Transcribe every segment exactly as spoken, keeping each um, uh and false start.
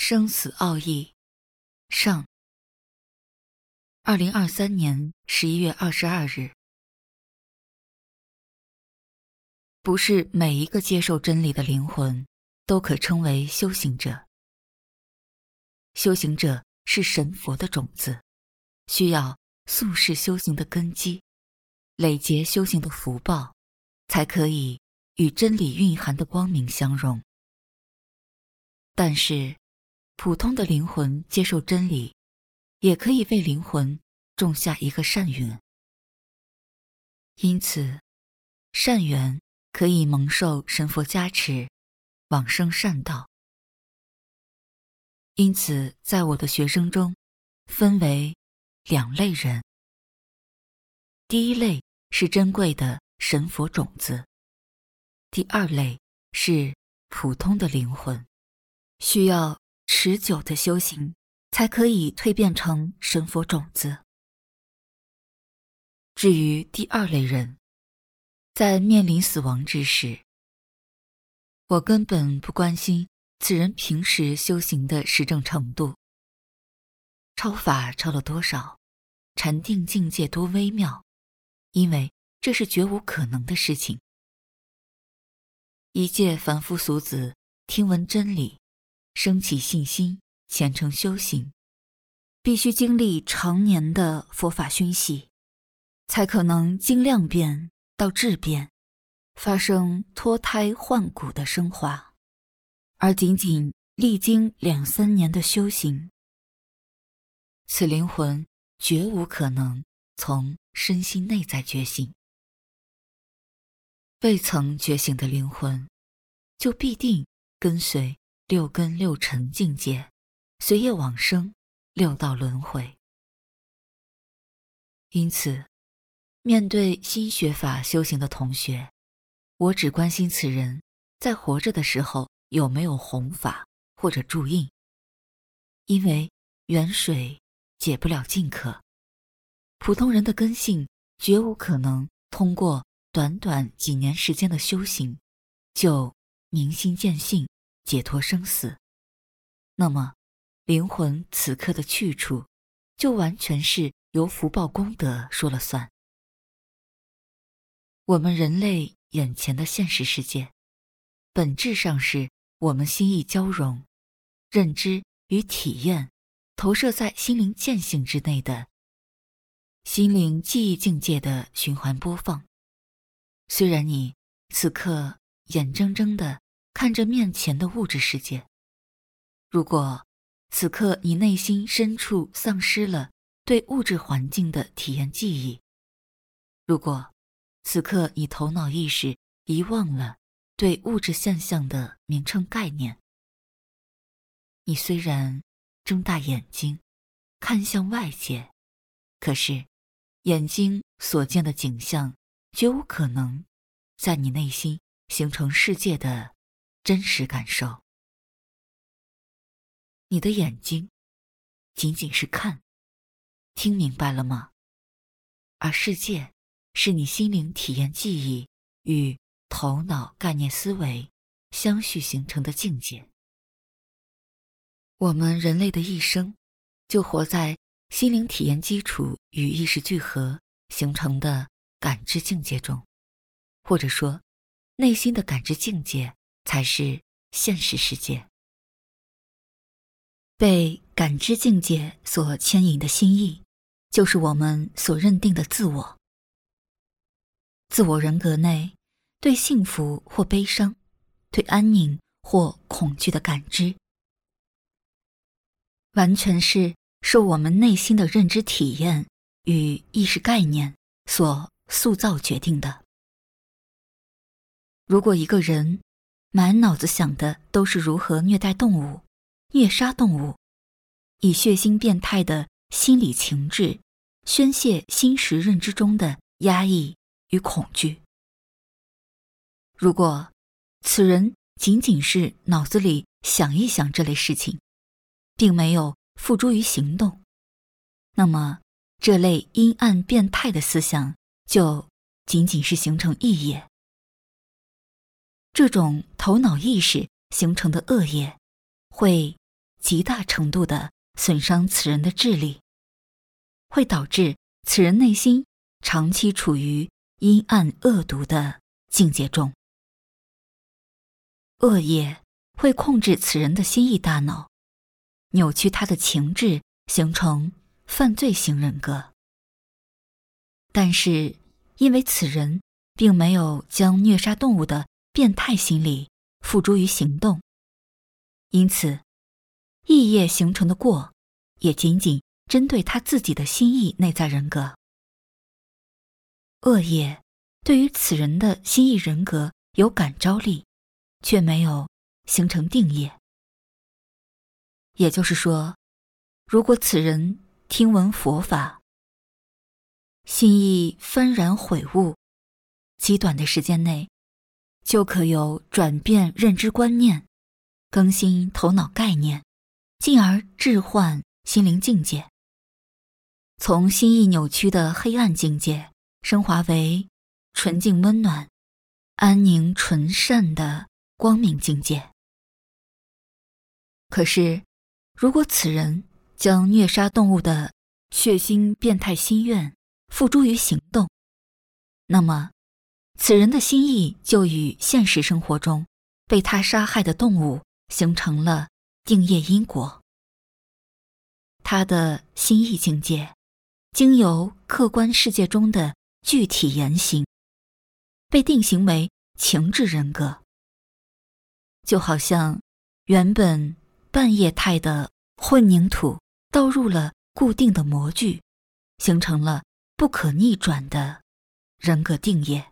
生死奥义上。二零二三年十一月二十二日。不是每一个接受真理的灵魂都可称为修行者。修行者是神佛的种子，需要宿世修行的根基，累劫修行的福报，才可以与真理蕴含的光明相融。但是普通的灵魂接受真理，也可以为灵魂种下一个善缘。因此善缘可以蒙受神佛加持，往生善道。因此在我的学生中分为两类人。第一类是珍贵的神佛种子，第二类是普通的灵魂，需要持久的修行才可以蜕变成神佛种子。至于第二类人，在面临死亡之时，我根本不关心此人平时修行的实证程度，超法超了多少，禅定境界多微妙，因为这是绝无可能的事情。一介凡夫俗子听闻真理，升起信心，虔诚修行，必须经历常年的佛法熏习，才可能经量变到质变，发生脱胎换骨的升华。而仅仅历经两三年的修行，此灵魂绝无可能从身心内在觉醒。未曾觉醒的灵魂，就必定跟随六根六尘境界，随业往生，六道轮回。因此面对新学法修行的同学，我只关心此人在活着的时候有没有弘法或者注印，因为远水解不了近渴，普通人的根性绝无可能通过短短几年时间的修行就明心见性，解脱生死。那么灵魂此刻的去处就完全是由福报功德说了算。我们人类眼前的现实世界，本质上是我们心意交融，认知与体验投射在心灵见性之内的心灵记忆境界的循环播放。虽然你此刻眼睁睁地看着面前的物质世界，如果此刻你内心深处丧失了对物质环境的体验记忆，如果此刻你头脑意识遗忘了对物质现象的名称概念，你虽然睁大眼睛看向外界，可是眼睛所见的景象绝无可能在你内心形成世界的真实感受。你的眼睛仅仅是看，听明白了吗？而世界是你心灵体验记忆与头脑概念思维相续形成的境界。我们人类的一生就活在心灵体验基础与意识聚合形成的感知境界中，或者说内心的感知境界才是现实世界。被感知境界所牵引的心意，就是我们所认定的自我。自我人格内对幸福或悲伤，对安宁或恐惧的感知，完全是受我们内心的认知体验与意识概念所塑造决定的。如果一个人满脑子想的都是如何虐待动物、虐杀动物，以血腥变态的心理情志宣泄心识认知中的压抑与恐惧，如果此人仅仅是脑子里想一想这类事情，并没有付诸于行动，那么这类阴暗变态的思想就仅仅是形成异业。这种头脑意识形成的恶业，会极大程度地损伤此人的智力，会导致此人内心长期处于阴暗恶毒的境界中。恶业会控制此人的心意大脑，扭曲他的情志，形成犯罪型人格。但是因为此人并没有将虐杀动物的变态心理付诸于行动，因此意业形成的过也仅仅针对他自己的心意内在人格。恶业对于此人的心意人格有感召力，却没有形成定业。也就是说，如果此人听闻佛法，心意幡然悔悟，极短的时间内就可有转变认知观念，更新头脑概念，进而置换心灵境界，从心意扭曲的黑暗境界升华为纯净温暖、安宁纯善的光明境界。可是如果此人将虐杀动物的血腥变态心愿付诸于行动，那么此人的心意就与现实生活中被他杀害的动物形成了定业因果。他的心意境界经由客观世界中的具体言行，被定型为情志人格，就好像原本半液态的混凝土倒入了固定的模具，形成了不可逆转的人格定业。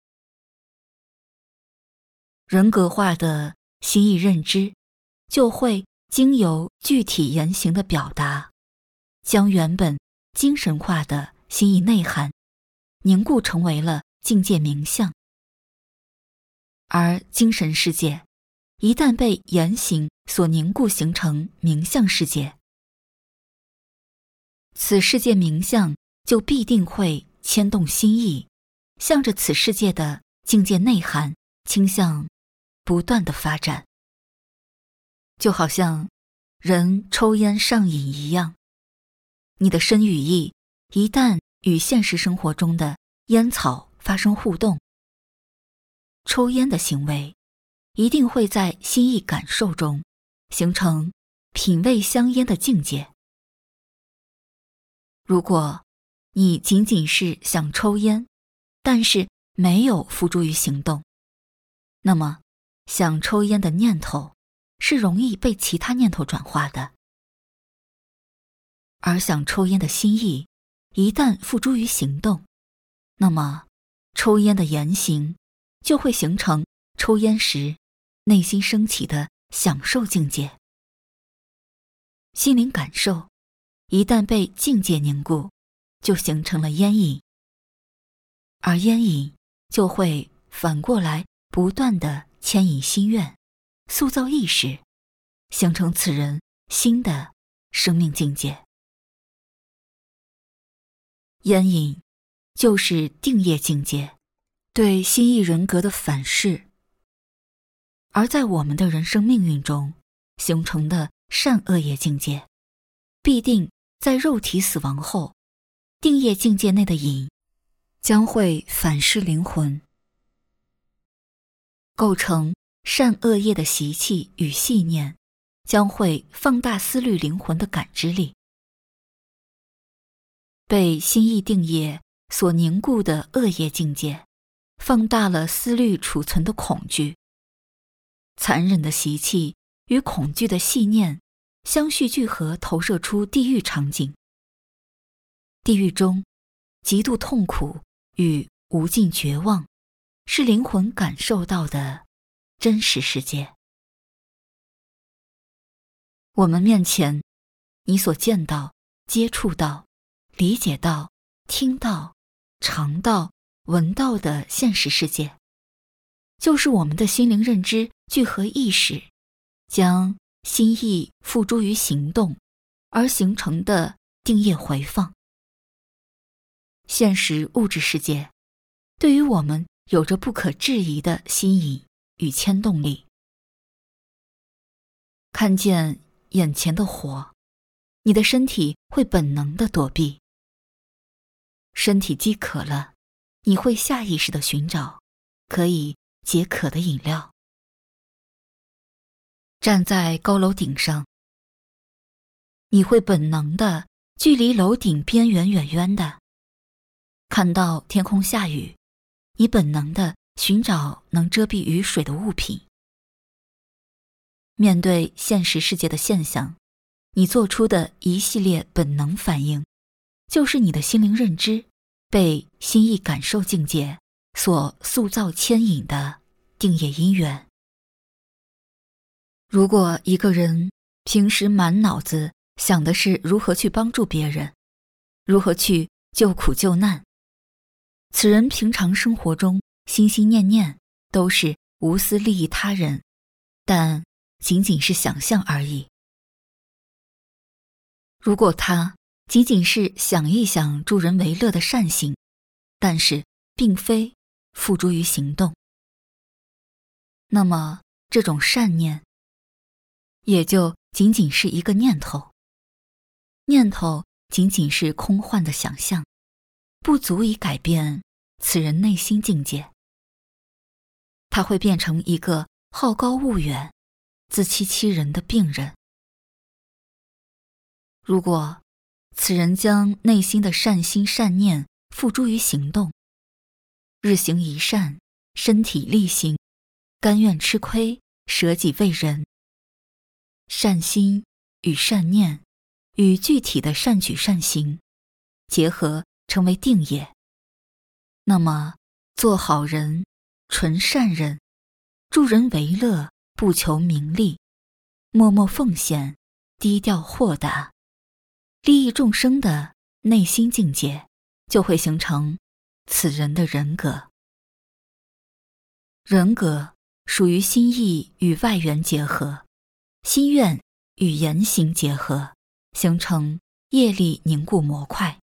人格化的心意认知就会经由具体言行的表达，将原本精神化的心意内涵凝固成为了境界名相。而精神世界一旦被言行所凝固形成名相世界，此世界名相就必定会牵动心意，向着此世界的境界内涵倾向不断的发展。就好像人抽烟上瘾一样，你的身语意一旦与现实生活中的烟草发生互动，抽烟的行为一定会在心意感受中形成品味香烟的境界。如果你仅仅是想抽烟，但是没有付诸于行动，那么想抽烟的念头是容易被其他念头转化的。而想抽烟的心意一旦付诸于行动，那么抽烟的言行就会形成抽烟时内心升起的享受境界。心灵感受一旦被境界凝固，就形成了烟瘾，而烟瘾就会反过来不断地牵引心愿，塑造意识，形成此人新的生命境界。烟瘾就是定业境界对心意人格的反噬，而在我们的人生命运中形成的善恶业境界，必定在肉体死亡后，定业境界内的瘾将会反噬灵魂，构成善恶业的习气与细念，将会放大思虑灵魂的感知力。被心意定业所凝固的恶业境界，放大了思虑储存的恐惧，残忍的习气与恐惧的细念相续聚合，投射出地狱场景。地狱中极度痛苦与无尽绝望，是灵魂感受到的真实世界。我们面前，你所见到、接触到、理解到、听到、尝到、闻到的现实世界，就是我们的心灵认知聚合意识，将心意付诸于行动而形成的定业回放。现实物质世界对于我们有着不可置疑的吸引与牵动力。看见眼前的火，你的身体会本能地躲避。身体饥渴了，你会下意识地寻找可以解渴的饮料。站在高楼顶上，你会本能地距离楼顶边缘远远的。看到天空下雨，你本能地寻找能遮蔽雨水的物品。面对现实世界的现象，你做出的一系列本能反应，就是你的心灵认知被心意感受境界所塑造牵引的定业因缘。如果一个人平时满脑子想的是如何去帮助别人，如何去救苦救难，此人平常生活中心心念念都是无私利益他人，但仅仅是想象而已。如果他仅仅是想一想助人为乐的善行，但是并非付诸于行动，那么这种善念也就仅仅是一个念头，念头仅仅是空幻的想象，不足以改变此人内心境界。他会变成一个好高骛远、自欺欺人的病人。如果此人将内心的善心善念付诸于行动，日行一善，身体力行，甘愿吃亏，舍己为人，善心与善念与具体的善举善行结合成为定业，那么做好人、纯善人、助人为乐，不求名利，默默奉献，低调豁达，利益众生的内心境界就会形成此人的人格。人格属于心意与外缘结合，心愿与言行结合，形成业力凝固模块。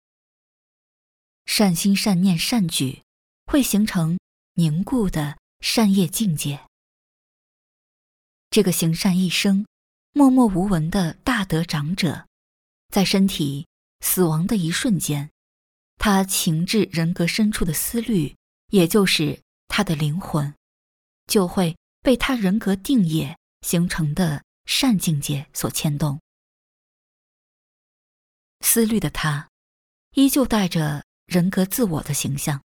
善心善念善举会形成凝固的善业境界。这个行善一生、默默无闻的大德长者，在身体死亡的一瞬间，他情志人格深处的思虑，也就是他的灵魂，就会被他人格定业形成的善境界所牵动。思虑的他，依旧带着人格自我的形象。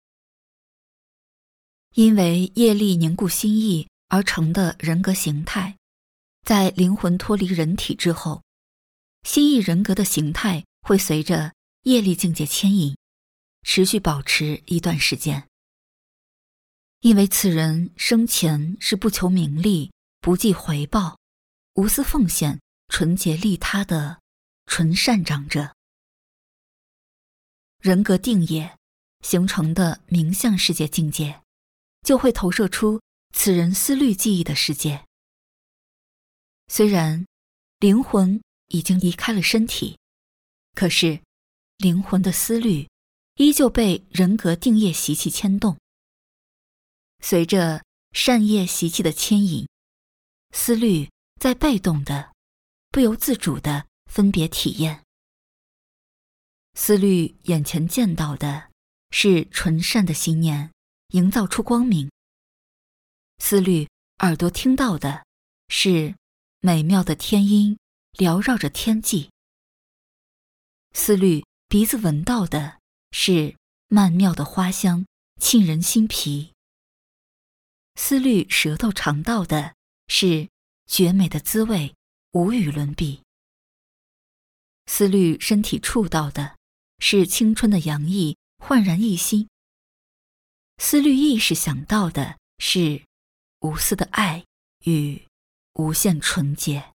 因为业力凝固心意而成的人格形态，在灵魂脱离人体之后，心意人格的形态会随着业力境界牵引，持续保持一段时间。因为此人生前是不求名利、不计回报、无私奉献、纯洁利他的纯善长者。人格定业形成的名相世界境界，就会投射出此人思虑记忆的世界。虽然灵魂已经离开了身体，可是灵魂的思虑依旧被人格定业习气牵动。随着善业习气的牵引，思虑在被动的、不由自主的分别体验。思虑眼前见到的是纯善的心念，营造出光明。思虑耳朵听到的是美妙的天音，缭绕着天际。思虑鼻子闻到的是曼妙的花香，沁人心脾。思虑舌头尝到的是绝美的滋味，无与伦比。思虑身体触到的是青春的洋溢，焕然一新。思虑意识想到的是无私的爱与无限纯洁。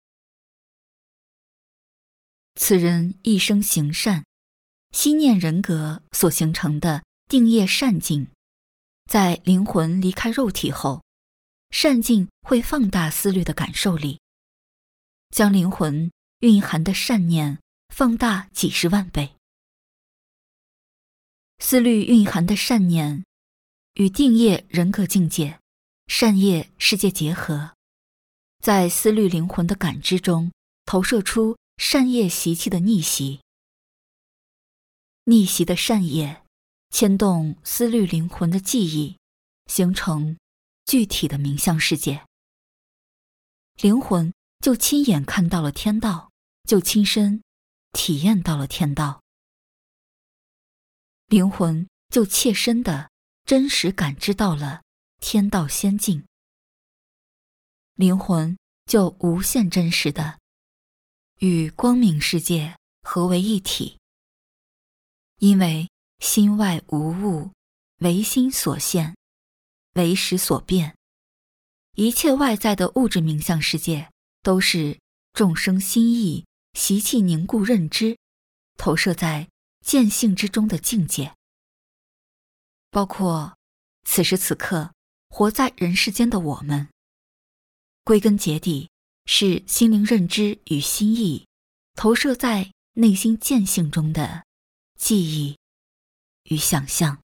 此人一生行善，心念人格所形成的定业善境，在灵魂离开肉体后，善境会放大思虑的感受力，将灵魂蕴含的善念放大几十万倍。思虑蕴含的善念与定业人格境界、善业世界结合，在思虑灵魂的感知中投射出善业习气的逆习。逆习的善业牵动思虑灵魂的记忆，形成具体的冥象世界。灵魂就亲眼看到了天道，就亲身体验到了天道。灵魂就切身的真实感知到了天道仙境。灵魂就无限真实的与光明世界合为一体。因为心外无物，唯心所现，唯识所变，一切外在的物质冥象世界都是众生心意习气凝固认知投射在见性之中的境界，包括此时此刻活在人世间的我们，归根结底是心灵认知与心意投射在内心见性中的记忆与想象。